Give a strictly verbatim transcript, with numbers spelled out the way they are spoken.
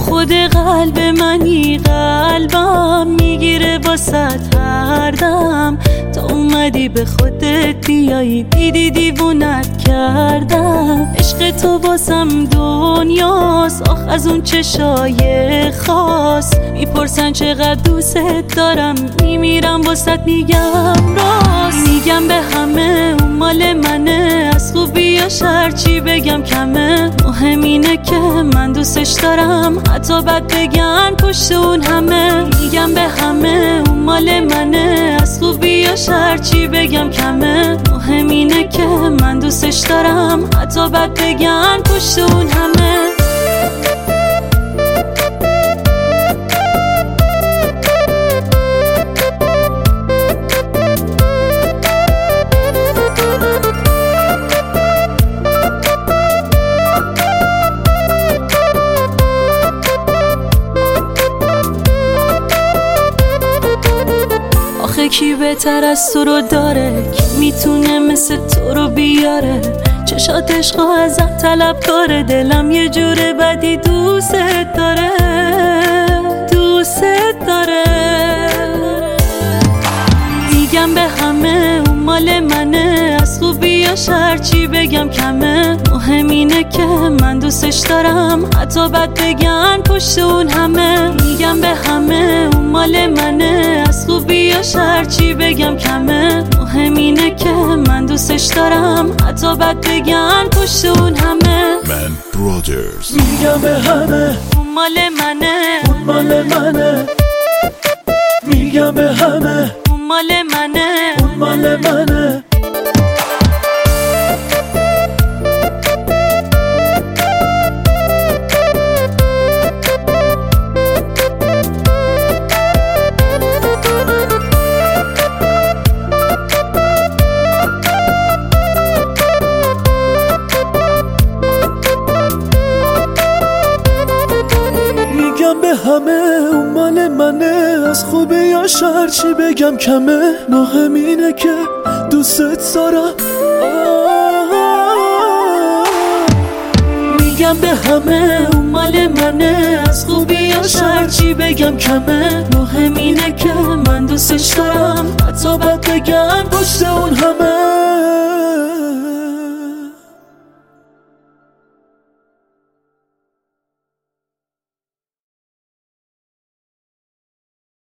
خود قلب منی، قلبم میگیره واسه هر دم. تا اومدی به خودت بیایی، دیدی دیوونت کردم. عشق تو واسم دنیاست، آخ از اون چشای خاص. میپرسن چقدر دوست دارم، میمیرم واسط میگم راست. میگم به همه اون مال منه، از خوبی یا شر چی بگم کمه. مهم اینه که من دوستش دارم، حتی بد بگن پشت اون همه. میگم به همه اون مال منه، از خوبی یا شر چی بگم کمه. مهم اینه که من دوستش دارم، حتی بد بگن پشت اون همه. آخه کی بهتر از تو رو داره، کی میتونه مثل تو رو بیاره. چشات عشق ازت طلب داره، دلم یه جور بدی دوست داره، دوست داره. میگم به همه اون مال منه، از خوبی یا شر چی بگم کمه. مهم اینه که من دوستش دارم، حتی بد بگن پشت اون همه. میگم به همه اون مال منه، از خوبی یا شر چی بگم کمه. مهم اینه که من دوستش دارم، حتی بد بگن پشت اون همه. من برادرز. میگم به همه اون مال منه، اون مال منه. میگم به همه اون مال منه، اون مال منه. میگم به همه اون مال منه، از خوبی یا شر چی بگم کمه. مهم اینه که دوستت دارم. میگم به همه اون مال منه، از خوبی یا شر چی بگم کمه. مهم اینه که من دوستش دارم، حتی بد بگم پشت اون همه.